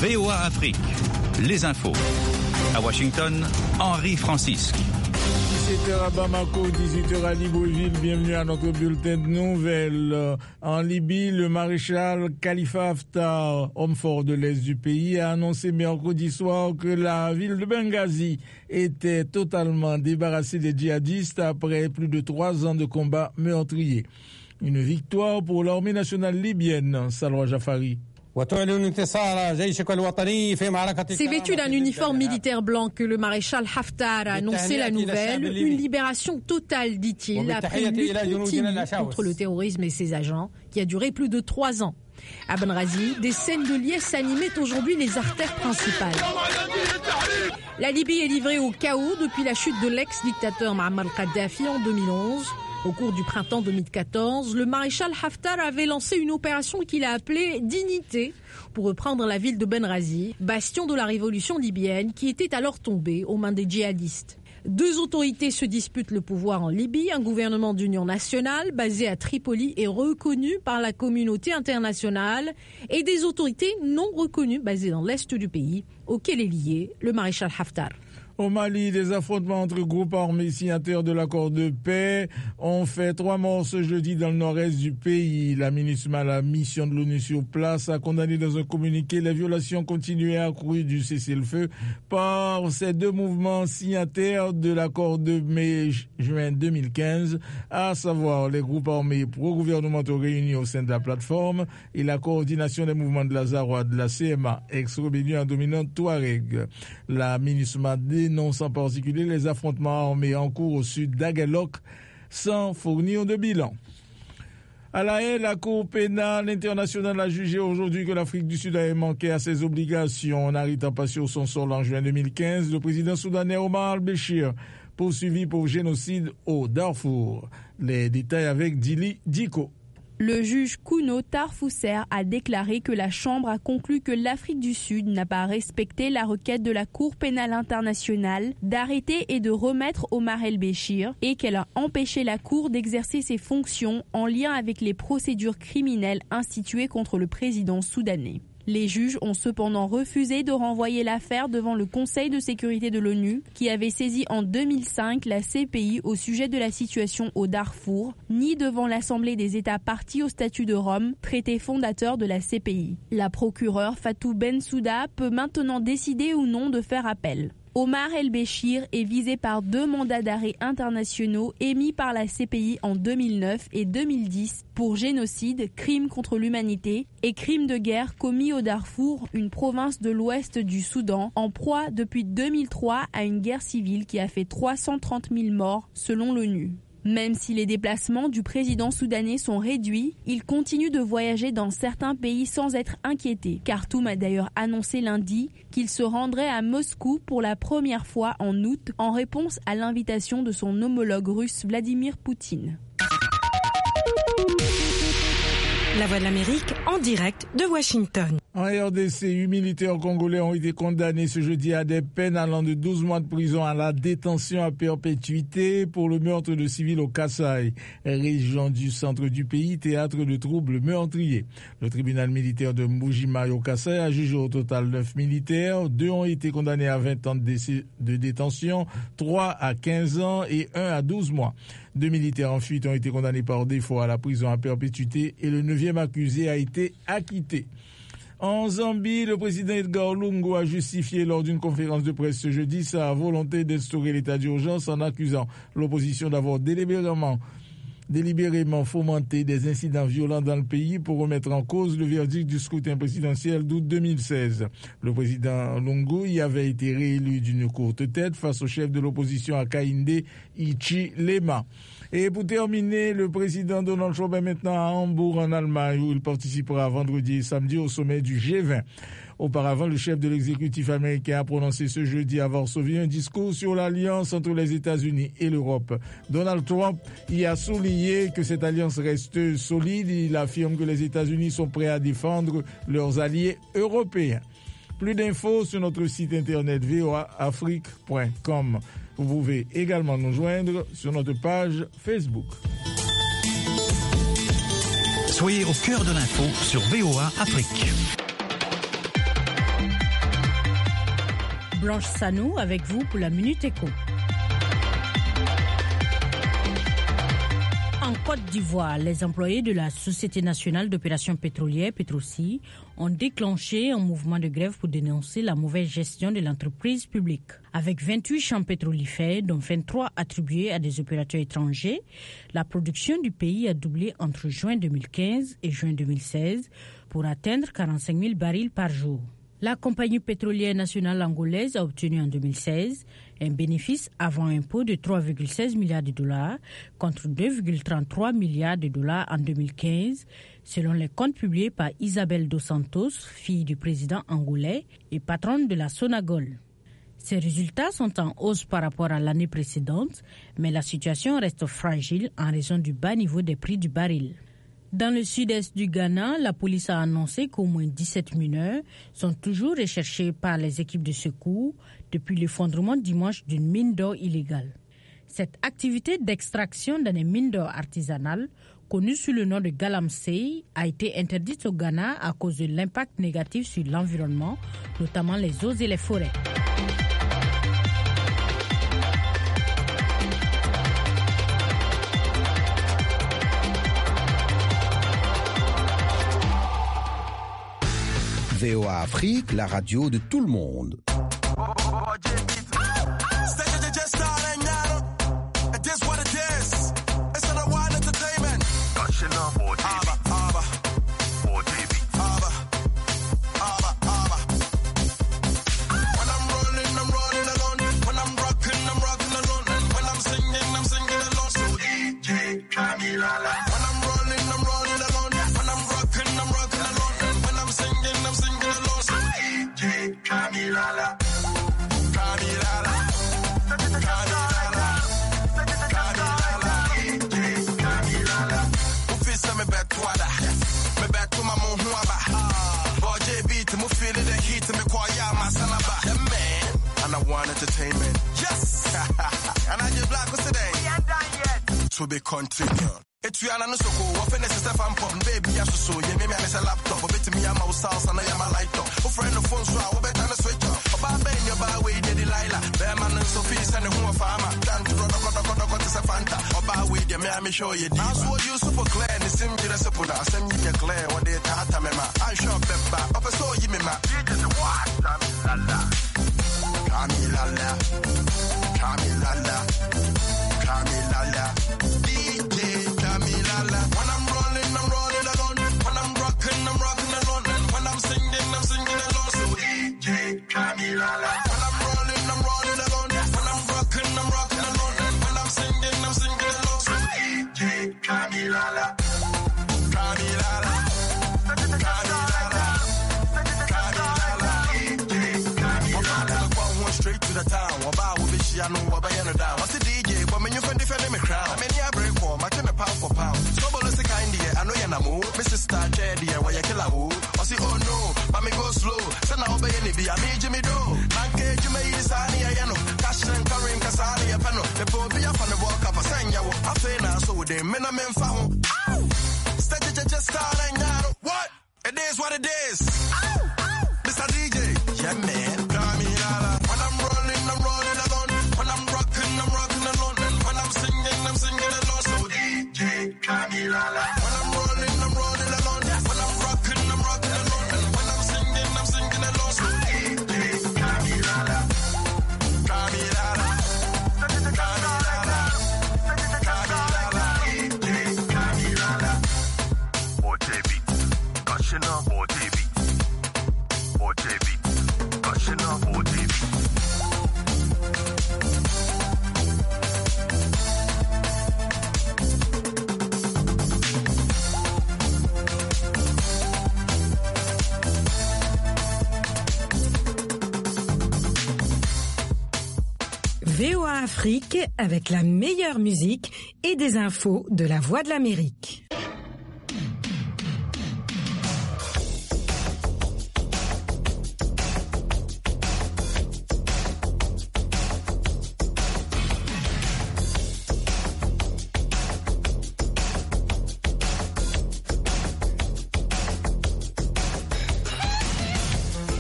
VOA Afrique, les infos. À Washington, Henri Francisque. 17h à Bamako, 18h à Libreville. Bienvenue à notre bulletin de nouvelles. En Libye, le maréchal Khalifa Haftar, homme fort de l'Est du pays, a annoncé mercredi soir que la ville de Benghazi était totalement débarrassée des djihadistes après plus de 3 ans de combats meurtriers. Une victoire pour l'armée nationale libyenne, Salwa Jafari. C'est vêtu d'un uniforme militaire blanc que le maréchal Haftar a annoncé la nouvelle. Une libération totale, dit-il, après une lutte continue contre le terrorisme et ses agents, qui a duré plus de 3 ans. À Benghazi, des scènes de liesse animaient aujourd'hui les artères principales. La Libye est livrée au chaos depuis la chute de l'ex-dictateur Muammar Kadhafi en 2011. Au cours du printemps 2014, le maréchal Haftar avait lancé une opération qu'il a appelée « Dignité » pour reprendre la ville de Benghazi, bastion de la révolution libyenne qui était alors tombée aux mains des djihadistes. 2 autorités se disputent le pouvoir en Libye. Un gouvernement d'union nationale basé à Tripoli et reconnu par la communauté internationale et des autorités non reconnues basées dans l'est du pays, auquel est lié le maréchal Haftar. Au Mali, des affrontements entre groupes armés signataires de l'accord de paix ont fait 3 morts ce jeudi dans le nord-est du pays. La MINUSMA, la mission de l'ONU sur place, a condamné dans un communiqué les violations continuées et accrues du cessez-le-feu par ces 2 mouvements signataires de l'accord de mai-juin 2015, à savoir les groupes armés pro-gouvernementaux réunis au sein de la plateforme et la coordination des mouvements de la Zaroua de la CMA, ex-rébellion dominante Touareg. La MINUSMA dénonce en particulier les affrontements armés en cours au sud d'Aguelok sans fournir de bilan. À La Haye, la Cour pénale internationale a jugé aujourd'hui que l'Afrique du Sud avait manqué à ses obligations en arrêtant pas sur son sol en juin 2015 le président soudanais Omar al-Béchir, poursuivi pour génocide au Darfour. Les détails avec Dili Diko. Le juge Kuno Tarfusser a déclaré que la Chambre a conclu que l'Afrique du Sud n'a pas respecté la requête de la Cour pénale internationale d'arrêter et de remettre Omar el-Béchir et qu'elle a empêché la Cour d'exercer ses fonctions en lien avec les procédures criminelles instituées contre le président soudanais. Les juges ont cependant refusé de renvoyer l'affaire devant le Conseil de sécurité de l'ONU, qui avait saisi en 2005 la CPI au sujet de la situation au Darfour, ni devant l'Assemblée des États partis au statut de Rome, traité fondateur de la CPI. La procureure Fatou Bensouda peut maintenant décider ou non de faire appel. Omar el-Béchir est visé par 2 mandats d'arrêt internationaux émis par la CPI en 2009 et 2010 pour génocide, crime contre l'humanité et crime de guerre commis au Darfour, une province de l'ouest du Soudan, en proie depuis 2003 à une guerre civile qui a fait 330 000 morts selon l'ONU. Même si les déplacements du président soudanais sont réduits, il continue de voyager dans certains pays sans être inquiété. Khartoum a d'ailleurs annoncé lundi qu'il se rendrait à Moscou pour la première fois en août en réponse à l'invitation de son homologue russe Vladimir Poutine. La Voix de l'Amérique en direct de Washington. En RDC, 8 militaires congolais ont été condamnés ce jeudi à des peines allant de 12 mois de prison à la détention à perpétuité pour le meurtre de civils au Kasaï, région du centre du pays, théâtre de troubles meurtriers. Le tribunal militaire de Mbujimai au Kasaï a jugé au total 9 militaires. 2 ont été condamnés à 20 ans de détention, 3 à 15 ans et 1 à 12 mois. 2 militaires en fuite ont été condamnés par défaut à la prison à perpétuité et le 9e accusé a été acquitté. En Zambie, le président Edgar Lungu a justifié lors d'une conférence de presse ce jeudi sa volonté d'instaurer l'état d'urgence en accusant l'opposition d'avoir délibérément fomenté des incidents violents dans le pays pour remettre en cause le verdict du scrutin présidentiel d'août 2016. Le président Lungu y avait été réélu d'une courte tête face au chef de l'opposition Hakainde Hichilema. Et pour terminer, le président Donald Trump est maintenant à Hambourg en Allemagne où il participera vendredi et samedi au sommet du G20. Auparavant, le chef de l'exécutif américain a prononcé ce jeudi à Varsovie un discours sur l'alliance entre les États-Unis et l'Europe. Donald Trump y a souligné que cette alliance reste solide. Il affirme que les États-Unis sont prêts à défendre leurs alliés européens. Plus d'infos sur notre site internet voaafrique.com. Vous pouvez également nous joindre sur notre page Facebook. Soyez au cœur de l'info sur VOA Afrique. Blanche Sanou avec vous pour la Minute Éco. En Côte d'Ivoire, les employés de la Société nationale d'opération pétrolière, Petroci, ont déclenché un mouvement de grève pour dénoncer la mauvaise gestion de l'entreprise publique. Avec 28 champs pétrolifères, dont 23 attribués à des opérateurs étrangers, la production du pays a doublé entre juin 2015 et juin 2016 pour atteindre 45 000 barils par jour. La compagnie pétrolière nationale angolaise a obtenu en 2016 un bénéfice avant impôt de 3,16 milliards de dollars contre 2,33 milliards de dollars en 2015, selon les comptes publiés par Isabel dos Santos, fille du président angolais et patronne de la Sonagol. Ces résultats sont en hausse par rapport à l'année précédente, mais la situation reste fragile en raison du bas niveau des prix du baril. Dans le sud-est du Ghana, la police a annoncé qu'au moins 17 mineurs sont toujours recherchés par les équipes de secours depuis l'effondrement dimanche d'une mine d'or illégale. Cette activité d'extraction dans les mines d'or artisanales, connue sous le nom de Galamsey, a été interdite au Ghana à cause de l'impact négatif sur l'environnement, notamment les eaux et les forêts. VOA Afrique, la radio de tout le monde. Entertainment. Yes! And I just black was today. We ain't done yet. To be continued. It's Rihanna no soko. What finna is Stefan Pop? Baby, I so yeah, maybe I miss a laptop. But bet me I'm a house and I am a light up. Who friend the phone so I bet I switch up. About Ben, your bar way, the Delilah. Bear man and Sophie send who a farmer. Down to Rock to Safanta. About with the me show you. I saw you super clear and the sim to the supporter. I send you clear what they tata mema. I shop pepper. Up a so you me ma. You just what? Camilala, Camilala, Camilala, DJ Camilala. When I'm rolling alone. When I'm rocking alone. And when I'm singing alone. So DJ Camilala. When I'm rolling alone. When I'm rocking alone. And when I'm singing alone. So DJ Camilala, Camilala. Straight to the town, about with the I know what I am down. What's the DJ? But when you find defending me crown, I mean, I break for my kind of pound for pound. So, but it's the kind here, I know you're not move. Mrs. Star Cherry, where you kill a who? I say, oh no, but me go slow. Send out by any be, I made Jimmy do. Manke, you may use any, I know. Cash and carrying Casani, a panel. The poor be up on the walk up, a saying, I feel now, so they men are men found. Steady just starting now. What? It is what it is. Mr. DJ, yeah, man. When I'm rolling alone. When I'm rocking alone. And when I'm singing alone. So DJ Camilala. When I'm rolling alone. When I'm rocking alone. And when I'm singing alone. So DJ Camilala. Camilala. Camilala. Camilala. DJ Camilala. OJB. Gushing up OJB. OJB. Gushing up OJB. VOA Afrique avec la meilleure musique et des infos de la Voix de l'Amérique.